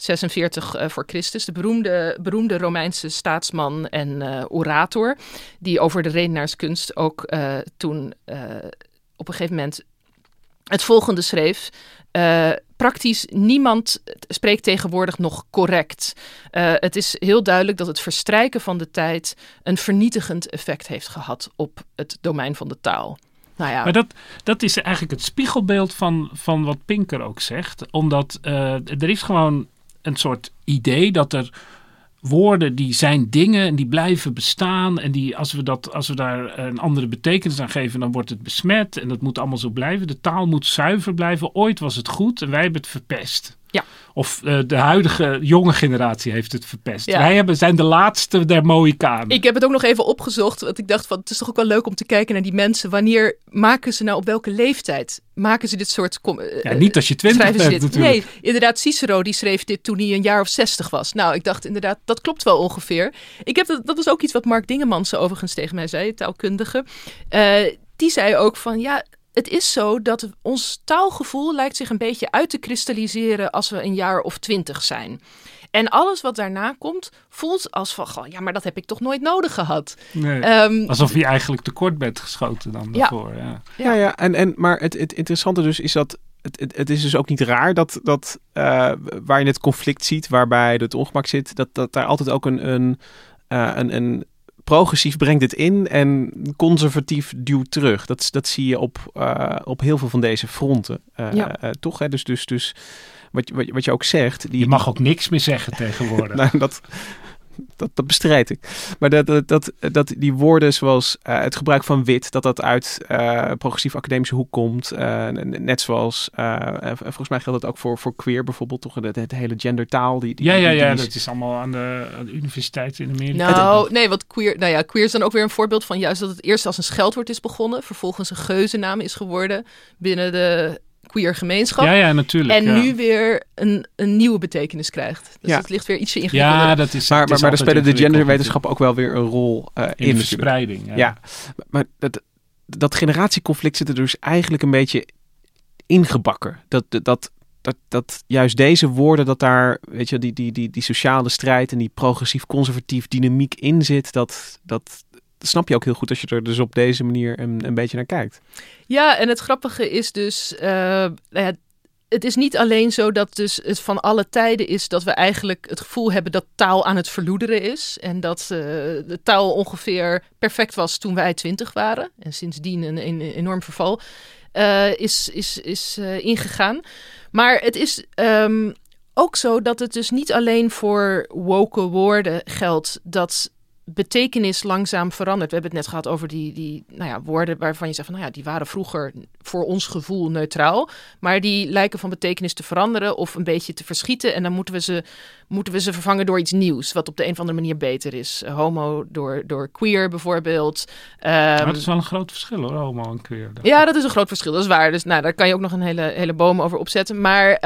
46 voor Christus, de beroemde Romeinse staatsman en orator, die over de redenaarskunst ook toen op een gegeven moment het volgende schreef. Praktisch niemand spreekt tegenwoordig nog correct. Het is heel duidelijk dat het verstrijken van de tijd een vernietigend effect heeft gehad op het domein van de taal. Nou ja. Maar dat is eigenlijk het spiegelbeeld van wat Pinker ook zegt. Omdat er is gewoon een soort idee dat er woorden die zijn dingen en die blijven bestaan. En die, als we daar een andere betekenis aan geven, dan wordt het besmet. En dat moet allemaal zo blijven. De taal moet zuiver blijven. Ooit was het goed en wij hebben het verpest. Ja. Of de huidige jonge generatie heeft het verpest. Ja. Wij zijn de laatste der Mohikanen. Ik heb het ook nog even opgezocht. Want ik dacht van, het is toch ook wel leuk om te kijken naar die mensen. Wanneer maken ze nou, op welke leeftijd maken ze dit soort... niet als je 20 bent natuurlijk. Nee, inderdaad, Cicero die schreef dit toen hij een jaar of 60 was. Nou, ik dacht inderdaad, dat klopt wel ongeveer. Dat was ook iets wat Mark Dingemans overigens tegen mij zei, taalkundige. Die zei ook van, ja... Het is zo dat ons taalgevoel lijkt zich een beetje uit te kristalliseren als we een jaar of 20 zijn. En alles wat daarna komt, voelt als van, goh, ja, maar dat heb ik toch nooit nodig gehad. Nee, alsof je eigenlijk tekort bent geschoten dan daarvoor. Ja. Maar het interessante dus is dat het is dus ook niet raar dat waar je het conflict ziet, waarbij het ongemak zit, dat daar altijd ook een progressief brengt het in en conservatief duwt terug. Dat zie je op heel veel van deze fronten. Toch? Hè? Dus wat je ook zegt... Je mag ook niks meer zeggen tegenwoordig. Nou, dat bestrijd ik. Maar dat die woorden zoals het gebruik van wit, dat uit progressief academische hoek komt. Net zoals, volgens mij geldt dat ook voor queer bijvoorbeeld. Toch het hele gendertaal. Dat is allemaal aan de universiteit in Amerika. Want queer is dan ook weer een voorbeeld van juist dat het eerst als een scheldwoord is begonnen. Vervolgens een geuzennaam is geworden binnen de queer gemeenschap. Ja, natuurlijk. En nu weer een nieuwe betekenis krijgt. Dus het ligt weer ietsje ingewikkelder. Ja, dat is. Maar daar spelen de genderwetenschappen ook wel weer een rol in de verspreiding. Ja, maar dat generatieconflict zit er dus eigenlijk een beetje ingebakken. Dat juist deze woorden, dat daar, weet je, die sociale strijd en die progressief-conservatief dynamiek in zit, dat snap je ook heel goed als je er dus op deze manier een beetje naar kijkt. Ja, en het grappige is dus, het is niet alleen zo dat dus het van alle tijden is dat we eigenlijk het gevoel hebben dat taal aan het verloederen is. En dat de taal ongeveer perfect was toen wij 20 waren. En sindsdien een enorm verval is ingegaan. Maar het is ook zo dat het dus niet alleen voor woke woorden geldt dat betekenis langzaam verandert. We hebben het net gehad over die woorden waarvan je zegt van, die waren vroeger voor ons gevoel neutraal, maar die lijken van betekenis te veranderen of een beetje te verschieten en dan moeten we ze vervangen door iets nieuws, wat op de een of andere manier beter is. Homo door queer bijvoorbeeld. Dat is wel een groot verschil hoor, homo en queer. Ja, dat is een groot verschil, dat is waar. Dus daar kan je ook nog een hele boom over opzetten. Maar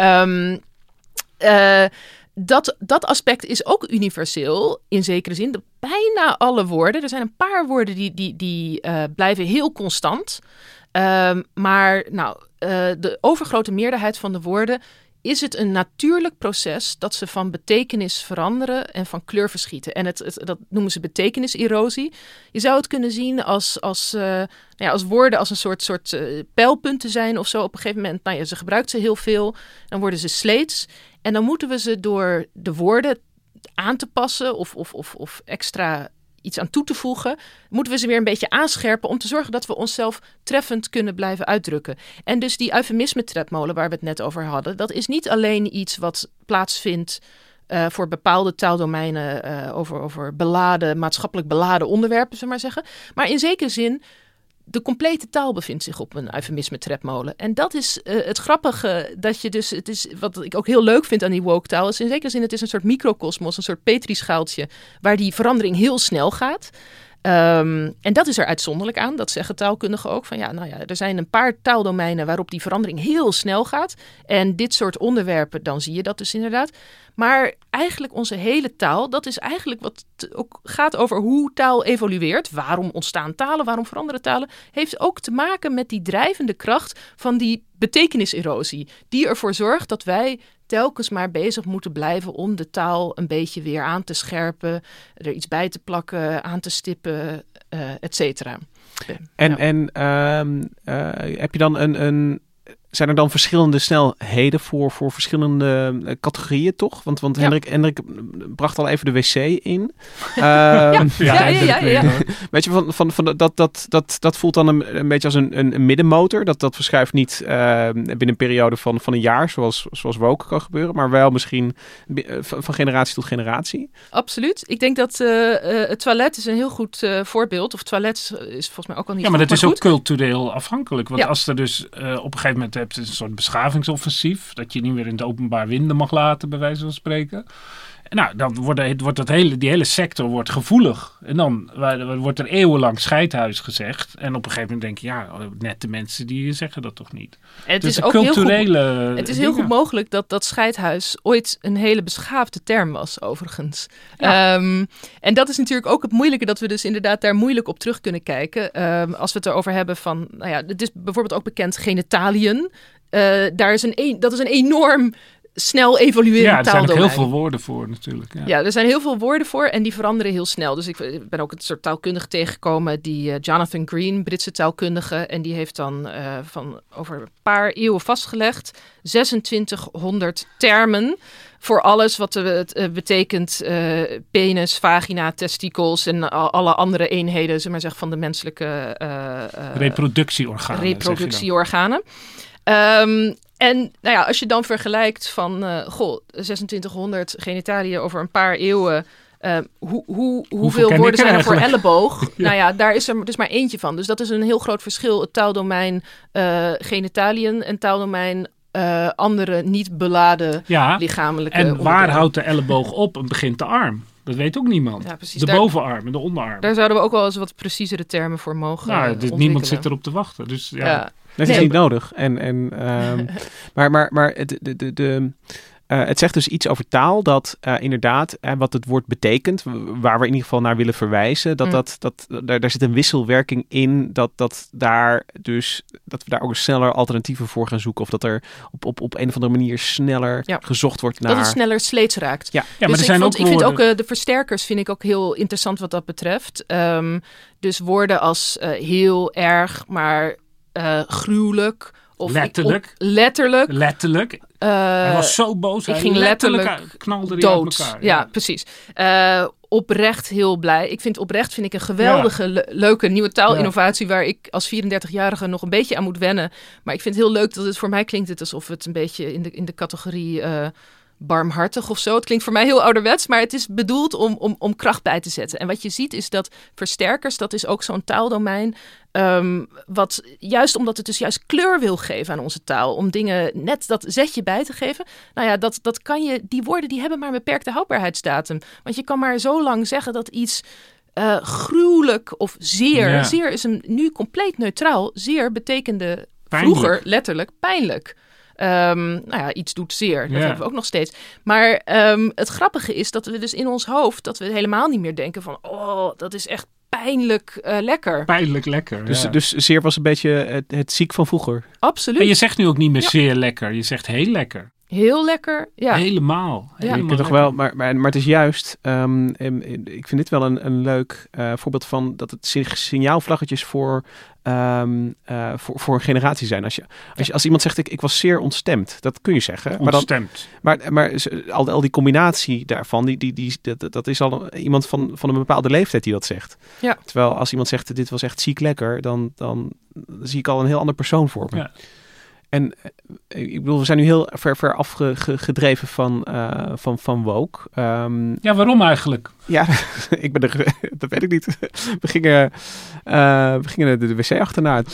dat aspect is ook universeel in zekere zin. Bijna alle woorden, er zijn een paar woorden die blijven heel constant. Maar de overgrote meerderheid van de woorden is het een natuurlijk proces dat ze van betekenis veranderen en van kleur verschieten. En dat noemen ze betekeniserosie. Je zou het kunnen zien als woorden als een soort pijlpunten zijn of zo. Op een gegeven moment, ze gebruikt ze heel veel. Dan worden ze sleets. En dan moeten we ze door de woorden aan te passen of extra iets aan toe te voegen, moeten we ze weer een beetje aanscherpen om te zorgen dat we onszelf treffend kunnen blijven uitdrukken. En dus die eufemisme-tredmolen waar we het net over hadden, dat is niet alleen iets wat plaatsvindt voor bepaalde taaldomeinen over maatschappelijk beladen onderwerpen, zullen we maar zeggen. Maar in zekere zin, de complete taal bevindt zich op een eufemisme-tredmolen. En dat is het grappige, dat je dus, het is wat ik ook heel leuk vind aan die woke taal, is in zekere zin, het is een soort microcosmos, een soort petrischaaltje, waar die verandering heel snel gaat. En dat is er uitzonderlijk aan, dat zeggen taalkundigen ook. Van er zijn een paar taaldomeinen waarop die verandering heel snel gaat. En dit soort onderwerpen, dan zie je dat dus inderdaad. Maar eigenlijk onze hele taal, dat is eigenlijk wat ook gaat over hoe taal evolueert. Waarom ontstaan talen, waarom veranderen talen? Heeft ook te maken met die drijvende kracht van die betekeniserosie. Die ervoor zorgt dat wij telkens maar bezig moeten blijven om de taal een beetje weer aan te scherpen, er iets bij te plakken, aan te stippen, et cetera. Heb je dan zijn er dan verschillende snelheden voor verschillende categorieën, toch? Want Hendrik bracht al even de wc in. Ja. Weet je, dat voelt dan een beetje als een middenmotor. Dat verschuift niet binnen een periode van een jaar, zoals woke kan gebeuren, maar wel misschien van generatie tot generatie. Absoluut. Ik denk dat het toilet is een heel goed voorbeeld. Of toilet is volgens mij ook al niet. Ja, maar goed, dat is goed. ook cultureel afhankelijk. Want als er dus op een gegeven moment hebt een soort beschavingsoffensief, dat je niet meer in het openbaar winden mag laten, bij wijze van spreken. Nou, dan wordt die hele sector wordt gevoelig. En dan wordt er eeuwenlang scheidhuis gezegd. En op een gegeven moment denk je, net de mensen die zeggen dat toch niet. Het dus is ook culturele heel goed mogelijk dat scheidhuis ooit een hele beschaafde term was, overigens. Ja. En dat is natuurlijk ook het moeilijke, dat we dus inderdaad daar moeilijk op terug kunnen kijken. Als we het erover hebben van, het is bijvoorbeeld ook bekend genitaliën. Dat is een enorm snel evoluerend taaldomein. Ja, er zijn ook heel veel woorden voor natuurlijk. Ja, er zijn heel veel woorden voor en die veranderen heel snel. Dus ik ben ook een soort taalkundige tegengekomen, die Jonathan Green, Britse taalkundige. En die heeft dan over een paar eeuwen vastgelegd 2600 termen voor alles wat het betekent penis, vagina, testikels en alle andere eenheden, zeg maar zeggen, van de menselijke reproductieorganen. En als je dan vergelijkt van 2600 genitaliën over een paar eeuwen, hoeveel woorden zijn er voor elleboog? Daar is er dus maar eentje van. Dus dat is een heel groot verschil. Het taaldomein genitaliën en taaldomein andere niet beladen lichamelijke en onderdelen. Waar houdt de elleboog op en begint de arm? Dat weet ook niemand. Ja, precies, de bovenarm en de onderarm. Daar zouden we ook wel eens wat preciezere termen voor mogen ontwikkelen. Niemand zit erop te wachten. Dus dat is niet nodig. Maar het zegt dus iets over taal dat inderdaad wat het woord betekent, waar we in ieder geval naar willen verwijzen, daar zit een wisselwerking in, dat we daar ook sneller alternatieven voor gaan zoeken, of dat er op een of andere manier sneller gezocht wordt naar. Dat het sneller sleets raakt. Ja, dus maar ik vind ook de versterkers vind ik ook heel interessant wat dat betreft. Dus woorden als heel erg, maar gruwelijk. Of letterlijk. Hij was zo boos. Hij ging letterlijk knalde dood. Uit elkaar. Ja, precies. Oprecht heel blij. Ik vind een geweldige, leuke nieuwe taalinnovatie waar ik als 34-jarige nog een beetje aan moet wennen. Maar ik vind het heel leuk dat het voor mij klinkt alsof het een beetje in de categorie barmhartig of zo. Het klinkt voor mij heel ouderwets, maar het is bedoeld om kracht bij te zetten. En wat je ziet is dat versterkers, dat is ook zo'n taaldomein, wat juist omdat het dus juist kleur wil geven aan onze taal, om dingen net dat zetje bij te geven. Dat kan je, die woorden die hebben maar een beperkte houdbaarheidsdatum. Want je kan maar zo lang zeggen dat iets gruwelijk of zeer. Ja. Zeer is nu compleet neutraal. Zeer betekende pijnlijk. Vroeger letterlijk pijnlijk. Iets doet zeer. Dat hebben we ook nog steeds. Maar het grappige is dat we dus in ons hoofd, dat we helemaal niet meer denken van, dat is echt pijnlijk lekker. Pijnlijk lekker, Dus zeer was een beetje het ziek van vroeger. Absoluut. En je zegt nu ook niet meer zeer lekker. Je zegt heel lekker. Heel lekker, ja. Helemaal. Ja. Je kunt toch wel, maar het is juist, ik vind dit wel een leuk voorbeeld van dat het signaalvlaggetjes voor een generatie zijn. Als iemand zegt, ik was zeer ontstemd, dat kun je zeggen. Ontstemd. Maar al die combinatie daarvan, dat is al iemand van een bepaalde leeftijd die dat zegt. Ja. Terwijl als iemand zegt, dit was echt ziek lekker, dan zie ik al een heel ander persoon voor me. Ja. En ik bedoel, we zijn nu heel ver afgedreven van woke. Ja, waarom eigenlijk? Ja, dat weet ik niet. We gingen de wc achterna.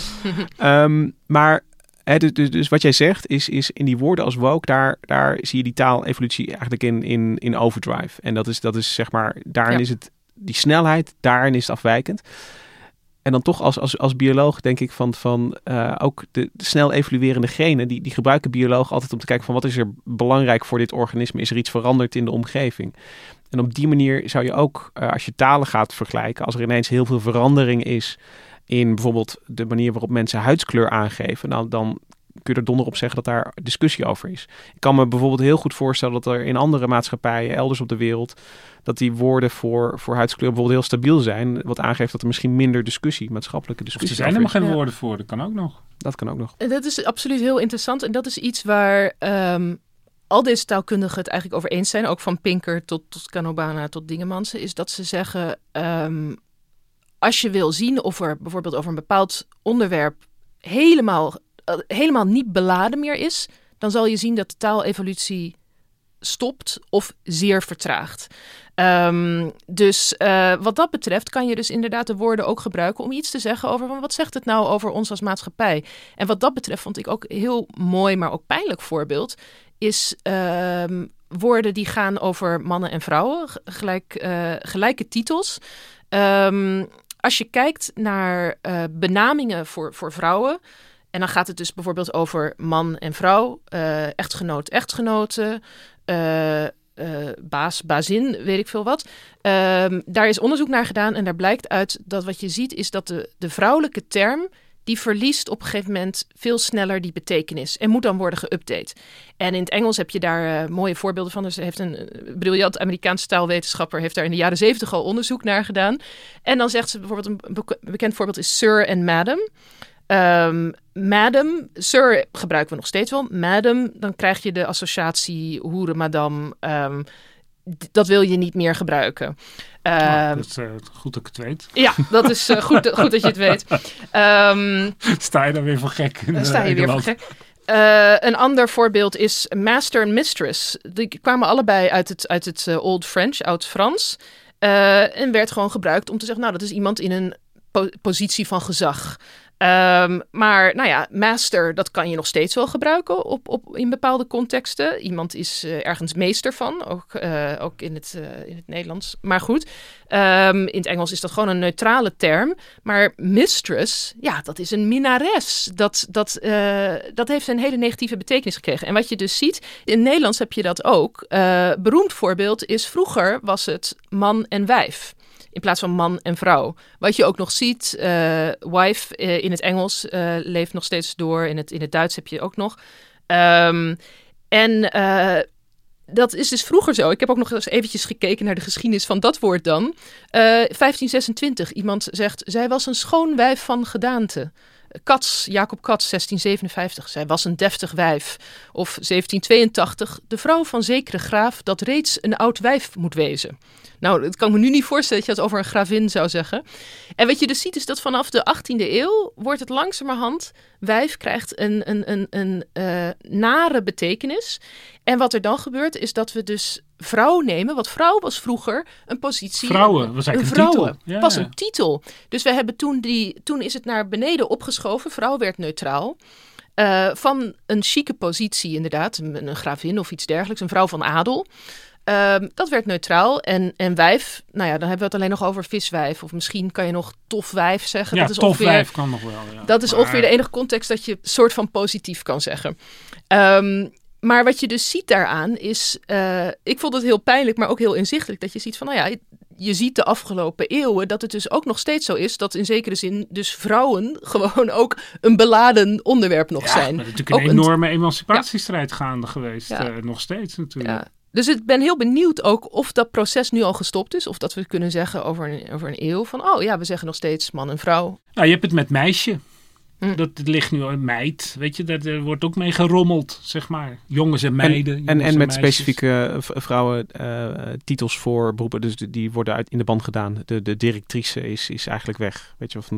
Maar dus wat jij zegt is in die woorden als woke, daar zie je die taalevolutie eigenlijk in overdrive. En dat is zeg maar, daarin is het die snelheid, daarin is het afwijkend. En dan toch als bioloog denk ik van ook de snel evoluerende genen, die gebruiken biologen altijd om te kijken van wat is er belangrijk voor dit organisme? Is er iets veranderd in de omgeving? En op die manier zou je ook, als je talen gaat vergelijken, als er ineens heel veel verandering is in bijvoorbeeld de manier waarop mensen huidskleur aangeven, nou, dan kun je er donder op zeggen dat daar discussie over is. Ik kan me bijvoorbeeld heel goed voorstellen dat er in andere maatschappijen elders op de wereld, dat die woorden voor huidskleur bijvoorbeeld heel stabiel zijn, wat aangeeft dat er misschien minder maatschappelijke discussie er zijn helemaal geen woorden voor, dat kan ook nog. Dat kan ook nog. En dat is absoluut heel interessant en dat is iets waar al deze taalkundigen het eigenlijk over eens zijn, ook van Pinker tot Canobana tot Dingemansen, is dat ze zeggen, als je wil zien of er bijvoorbeeld over een bepaald onderwerp helemaal niet beladen meer is, dan zal je zien dat de taalevolutie stopt of zeer vertraagt. Dus wat dat betreft kan je dus inderdaad de woorden ook gebruiken om iets te zeggen over wat zegt het nou over ons als maatschappij. En wat dat betreft vond ik ook heel mooi, maar ook pijnlijk voorbeeld, is woorden die gaan over mannen en vrouwen, gelijke titels. Als je kijkt naar benamingen voor vrouwen, en dan gaat het dus bijvoorbeeld over man en vrouw, echtgenoot, echtgenote, baas, bazin, weet ik veel wat. Daar is onderzoek naar gedaan en daar blijkt uit dat wat je ziet is dat de vrouwelijke term, die verliest op een gegeven moment veel sneller die betekenis en moet dan worden geüpdate. En in het Engels heb je daar mooie voorbeelden van. Dus heeft een briljant Amerikaanse taalwetenschapper heeft daar in de jaren 70 al onderzoek naar gedaan. En dan zegt ze bijvoorbeeld, een bekend voorbeeld is sir en madam. Madam, sir gebruiken we nog steeds wel. Madam, dan krijg je de associatie hoeren, madame. Dat wil je niet meer gebruiken. Dat is goed dat ik het weet. Ja, dat is goed dat je het weet. Sta je dan weer voor gek? Sta je weer voor gek. Een ander voorbeeld is master en mistress. Die kwamen allebei uit het Old French, Oud-Frans. En werd gewoon gebruikt om te zeggen, nou, dat is iemand in een positie van gezag. Maar nou ja, master, dat kan je nog steeds wel gebruiken in bepaalde contexten. Iemand is ergens meester van, ook in het Nederlands. Maar goed, in het Engels is dat gewoon een neutrale term. Maar mistress, ja, dat is een minnares. Dat heeft een hele negatieve betekenis gekregen. En wat je dus ziet, in het Nederlands heb je dat ook. Beroemd voorbeeld is, vroeger was het man en wijf. In plaats van man en vrouw. Wat je ook nog ziet, wife in het Engels leeft nog steeds door. In het Duits heb je ook nog. Dat is dus vroeger zo. Ik heb ook nog eens eventjes gekeken naar de geschiedenis van dat woord dan. 1526, iemand zegt, zij was een schoon wijf van gedaante. Cats, Jacob Cats, 1657. Zij was een deftig wijf. Of 1782. De vrouw van zekere graaf dat reeds een oud wijf moet wezen. Nou, dat kan ik me nu niet voorstellen dat je dat over een gravin zou zeggen. En wat je dus ziet is dat vanaf de 18e eeuw wordt het langzamerhand, wijf krijgt een nare betekenis. En wat er dan gebeurt is dat we dus vrouw nemen. Want vrouw was vroeger een positie. Vrouwen was eigenlijk een titel. Ja, was een titel. Dus we hebben toen is het naar beneden opgeschoven. Vrouw werd neutraal. Van een chique positie inderdaad. Een gravin of iets dergelijks. Een vrouw van adel. Dat werd neutraal. En wijf, nou ja, dan hebben we het alleen nog over viswijf. Of misschien kan je nog tof wijf zeggen. Ja, dat is tof wijf kan nog wel. Ja. Dat is ongeveer de enige context dat je soort van positief kan zeggen. Maar wat je dus ziet daaraan is, ik vond het heel pijnlijk, maar ook heel inzichtelijk. Dat je ziet van, nou ja, je ziet de afgelopen eeuwen dat het dus ook nog steeds zo is dat in zekere zin dus vrouwen gewoon ook een beladen onderwerp nog zijn. Maar natuurlijk een enorme emancipatiestrijd gaande geweest. Nog steeds natuurlijk. Ja. Dus ik ben heel benieuwd ook of dat proces nu al gestopt is. Of dat we kunnen zeggen over een eeuw van... we zeggen nog steeds man en vrouw. Nou, je hebt het met meisje. Dat ligt nu een meid. Weet je, daar wordt ook mee gerommeld, zeg maar. Jongens en meiden. En met meisjes. specifieke vrouwen titels voor beroepen. Dus die worden in de band gedaan. De directrice is eigenlijk weg. Weet je,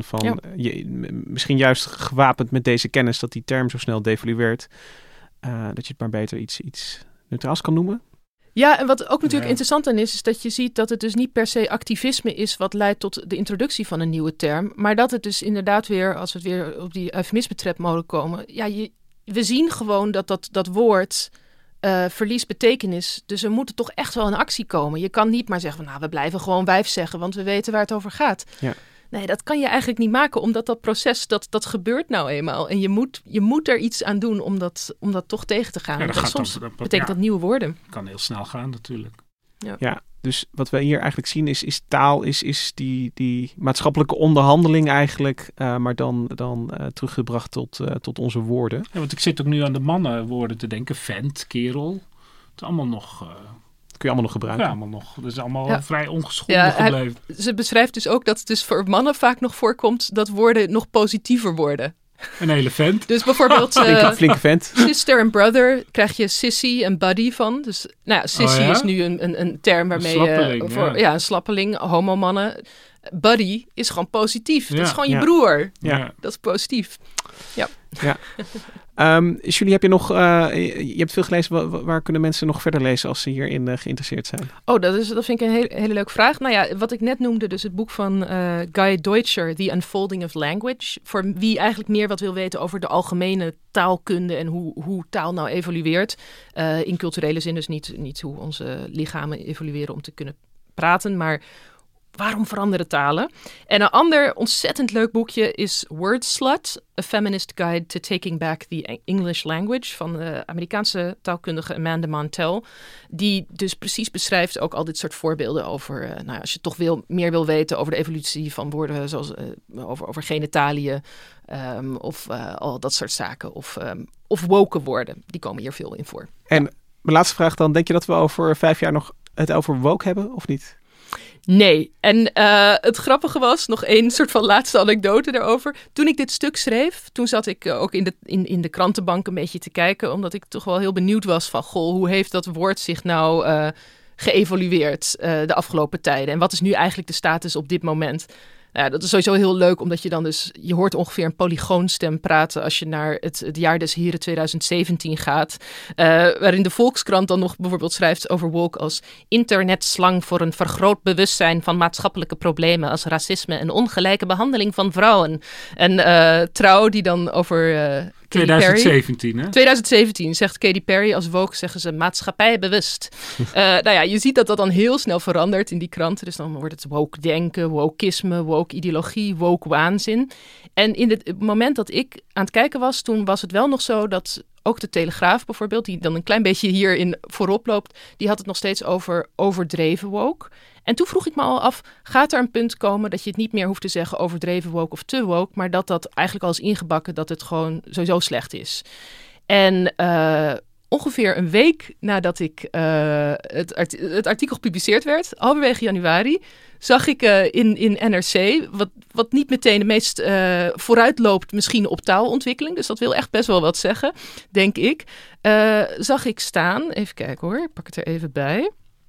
misschien juist gewapend met deze kennis dat die term zo snel devalueert. Dat je het maar beter iets neutraals kan noemen. Ja, en wat ook natuurlijk interessant aan is dat je ziet dat het dus niet per se activisme is wat leidt tot de introductie van een nieuwe term. Maar dat het dus inderdaad weer, als we het weer op die eufemisme-trap-mode komen. Ja, we zien gewoon dat woord verliest betekenis. Dus er moet toch echt wel een actie komen. Je kan niet maar zeggen van we blijven gewoon wijf zeggen, want we weten waar het over gaat. Ja. Nee, dat kan je eigenlijk niet maken, omdat dat proces, dat gebeurt nou eenmaal. En je moet er iets aan doen om dat toch tegen te gaan. Ja, soms betekent dat nieuwe woorden. Kan heel snel gaan natuurlijk. Ja, dus wat we hier eigenlijk zien is taal, is die maatschappelijke onderhandeling eigenlijk, maar dan teruggebracht tot onze woorden. Ja, want ik zit ook nu aan de mannenwoorden te denken. Vent, kerel. Het is allemaal nog... kun je allemaal nog gebruiken. Ja, allemaal nog. Dat is allemaal vrij ongeschonden gebleven. Ze beschrijft dus ook dat het dus voor mannen vaak nog voorkomt dat woorden nog positiever worden. Een hele vent. Dus bijvoorbeeld flinke vent. Sister en brother krijg je sissy en buddy van. Dus sissy is nu een term waarmee een slappeling, homomannen. Buddy is gewoon positief. Dat is gewoon je broer. Ja. Dat is positief. Ja. Julie, heb je nog... je hebt veel gelezen. Waar kunnen mensen nog verder lezen als ze hierin geïnteresseerd zijn? Dat vind ik een hele leuke vraag. Nou ja, wat ik net noemde, dus het boek van Guy Deutscher, The Unfolding of Language. Voor wie eigenlijk meer wat wil weten over de algemene taalkunde en hoe taal nou evolueert. In culturele zin, dus niet hoe onze lichamen evolueren om te kunnen praten, maar... Waarom veranderen talen? En een ander ontzettend leuk boekje is Word Slut, A Feminist Guide to Taking Back the English Language van de Amerikaanse taalkundige Amanda Montell. Die dus precies beschrijft ook al dit soort voorbeelden over, als je toch meer wil weten over de evolutie van woorden, zoals over genitaliën of al dat soort zaken. Of woke woorden, die komen hier veel in voor. En mijn laatste vraag dan, denk je dat we over 5 jaar nog het over woke hebben of niet? Nee, en het grappige was, nog één soort van laatste anekdote daarover. Toen ik dit stuk schreef, toen zat ik ook in de krantenbank een beetje te kijken, omdat ik toch wel heel benieuwd was van, hoe heeft dat woord zich nou geëvolueerd de afgelopen tijden? En wat is nu eigenlijk de status op dit moment? Nou, dat is sowieso heel leuk, omdat je dan dus... Je hoort ongeveer een polygoonstem praten als je naar het jaar des heren 2017 gaat. Waarin de Volkskrant dan nog bijvoorbeeld schrijft over woke als internetslang voor een vergroot bewustzijn van maatschappelijke problemen als racisme en ongelijke behandeling van vrouwen. En Trouw die dan over... 2017, hè? 2017 zegt Katy Perry. Als woke zeggen ze maatschappijbewust. Je ziet dat dan heel snel verandert in die kranten. Dus dan wordt het woke denken, wokeisme, woke ideologie, woke waanzin. En in het moment dat ik aan het kijken was, toen was het wel nog zo dat ook de Telegraaf bijvoorbeeld, die dan een klein beetje hierin voorop loopt, die had het nog steeds over overdreven woke. En toen vroeg ik me al af, gaat er een punt komen dat je het niet meer hoeft te zeggen overdreven woke of te woke, maar dat eigenlijk al is ingebakken dat het gewoon sowieso slecht is. En ongeveer een week nadat ik het artikel gepubliceerd werd, halverwege januari, zag ik in NRC, wat niet meteen de meest vooruit loopt misschien op taalontwikkeling, dus dat wil echt best wel wat zeggen, denk ik, zag ik staan, even kijken hoor, ik pak het er even bij.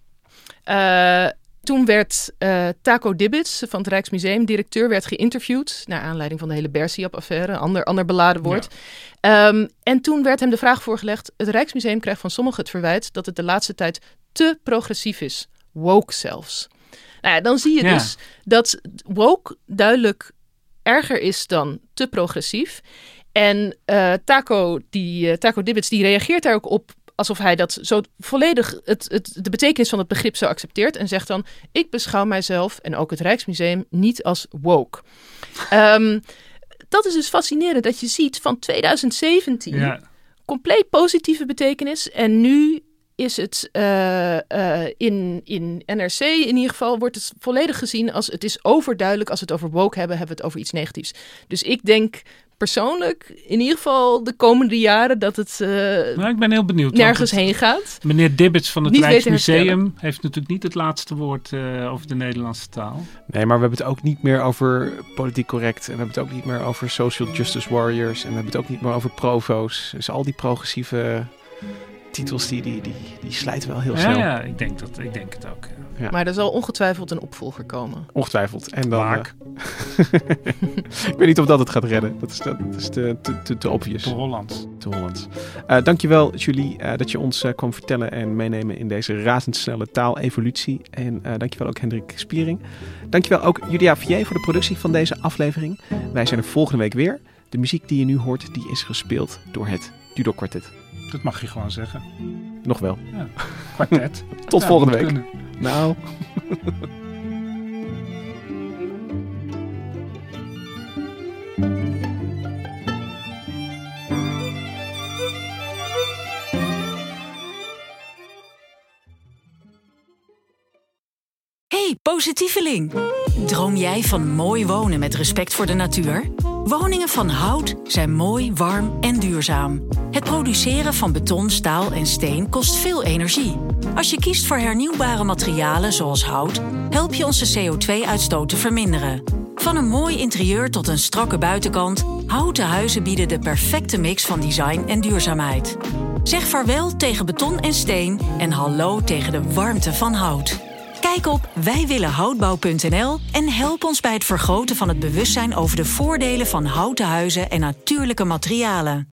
Toen werd Taco Dibbits van het Rijksmuseum, directeur, werd geïnterviewd naar aanleiding van de hele Bersiap-affaire, ander beladen woord. Ja. En toen werd hem de vraag voorgelegd, het Rijksmuseum krijgt van sommigen het verwijt dat het de laatste tijd te progressief is. Woke zelfs. Nou ja, dan zie je dus dat woke duidelijk erger is dan te progressief. En Taco Dibbits die reageert daar ook op alsof hij dat zo volledig de betekenis van het begrip zo accepteert en zegt dan, ik beschouw mijzelf en ook het Rijksmuseum niet als woke. Dat is dus fascinerend dat je ziet van 2017 compleet positieve betekenis en nu is het in NRC in ieder geval wordt het volledig gezien als het is overduidelijk. Als we het over woke hebben we het over iets negatiefs. Dus ik denk persoonlijk in ieder geval de komende jaren dat het ik ben heel benieuwd. nergens heen gaat. Meneer Dibbets van het Niet Rijksmuseum heeft natuurlijk niet het laatste woord over de Nederlandse taal. Nee, maar we hebben het ook niet meer over politiek correct. En we hebben het ook niet meer over social justice warriors. En we hebben het ook niet meer over provo's. Dus al die progressieve titels die slijten wel heel snel. Ja, ik denk het ook. Ja. Ja. Maar er zal ongetwijfeld een opvolger komen. Ongetwijfeld. En dan... Waak. Ik weet niet of dat het gaat redden. Dat is te obvious. Te Hollands. Te Hollands. Dankjewel Julie dat je ons kwam vertellen en meenemen in deze razendsnelle taalevolutie. En dankjewel ook Hendrik Spiering. Dankjewel ook Julia Vier voor de productie van deze aflevering. Wij zijn er volgende week weer. De muziek die je nu hoort, die is gespeeld door het Dudok Kwartet. Dat mag je gewoon zeggen. Nog wel. Ja, kwartet. Tot volgende week. Kunnen. Nou... Hey, positieveling! Droom jij van mooi wonen met respect voor de natuur? Woningen van hout zijn mooi, warm en duurzaam. Het produceren van beton, staal en steen kost veel energie. Als je kiest voor hernieuwbare materialen zoals hout, help je onze CO2-uitstoot te verminderen. Van een mooi interieur tot een strakke buitenkant, houten huizen bieden de perfecte mix van design en duurzaamheid. Zeg vaarwel tegen beton en steen en hallo tegen de warmte van hout. Kijk op wijwillenhoutbouw.nl en help ons bij het vergroten van het bewustzijn over de voordelen van houten huizen en natuurlijke materialen.